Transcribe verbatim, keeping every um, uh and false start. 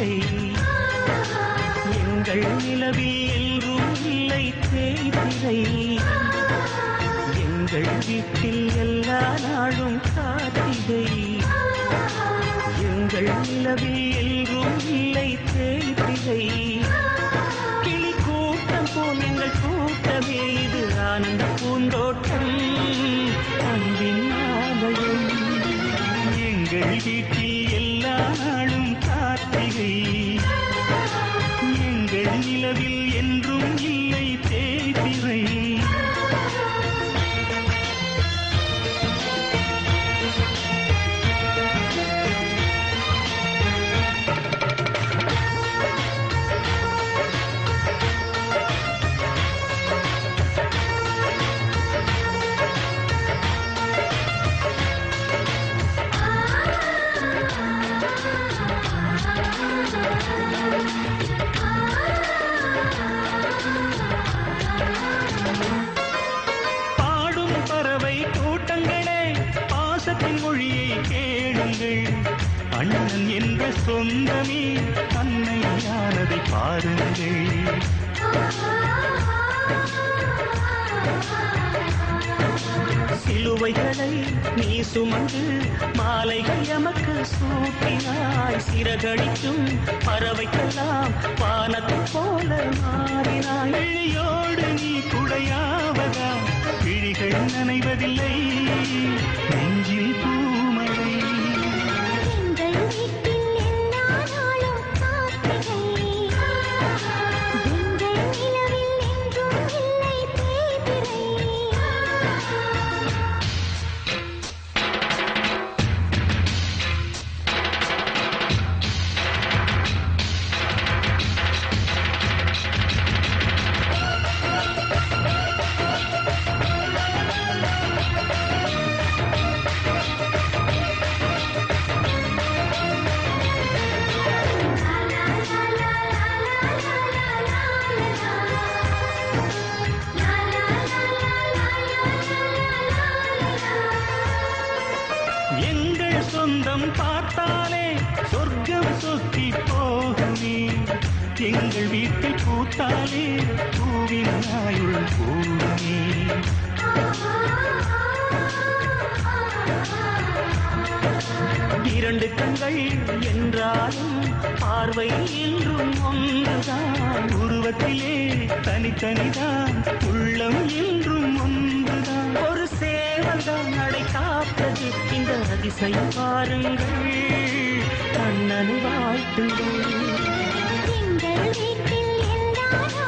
கார்த்திகை எங்கள் நிலவில் என்றும் இல்லை தேய்திரை எங்கள் வீட்டில் எல்லா நாளும் கார்த்திகை எங்கள் நிலவில் என்றும் இல்லை தேய்திரை கிளி கூட்டம் போல் எங்கள் கூட்டமே இது ஆனந்த பூந்தோட்டம் அன்பின் ஆலயம் எங்கள் வீட்டில் எல்லா நாளும் கார்த்திகை எங்கள் நிலவில் என்றும் இல்லை தேய்திரை பாடும் பறவை கூட்டங்களே பாசத்தின் மொழியை கேளுங்கள் அண்ணன் என்ற சொந்தமே அன்னையானதை பாருங்கள் சிலுவைகளை நீ சுமந்து மாலைகள் எமக்கு சூட்டினாய் சிறகடிக்கும் பறவைக்கெல்லாம் வானத்தை போல மாறினாய் விழியோடு நீ குடையாவதா விழிகள் நனைவதில்லை நெஞ்சில் பூமழை எங்கள் சொந்தம் பார்த்தாலே சொர்க்கம் சொத்தி போகுமே எங்கள் வீட்டில் பூத்தாலே பூவின் ஆயுள் போகுமே இரண்டு கண்கள் என்றாலும் பார்வை என்றும் ஒன்றுதான் உருவத்திலே தனித்தனிதான் உள்ளம் என்றும் ஒன்றுதான் ஒரு சேவல்தான் நடை காப்பது இந்த அதிசயம் பாருங்கள் கண்ணனை வாழ்த்துங்கள் எங்கள் வீட்டில் எல்லா